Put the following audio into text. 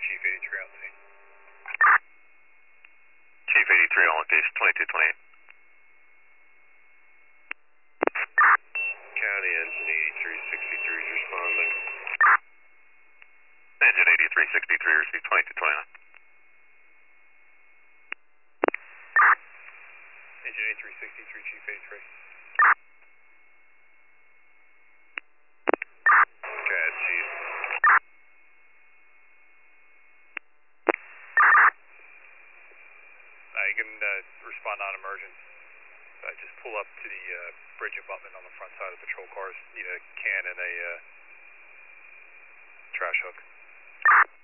Chief 83 on scene. Chief 83 on location, 2228. County engine 8363 is responding. Engine 8363, receive 2229. Engine 8363, Chief 83. CAD, Chief. You can respond on emergent. Just pull up to the bridge abutment on the front side of the patrol cars. Need a can and a trash hook.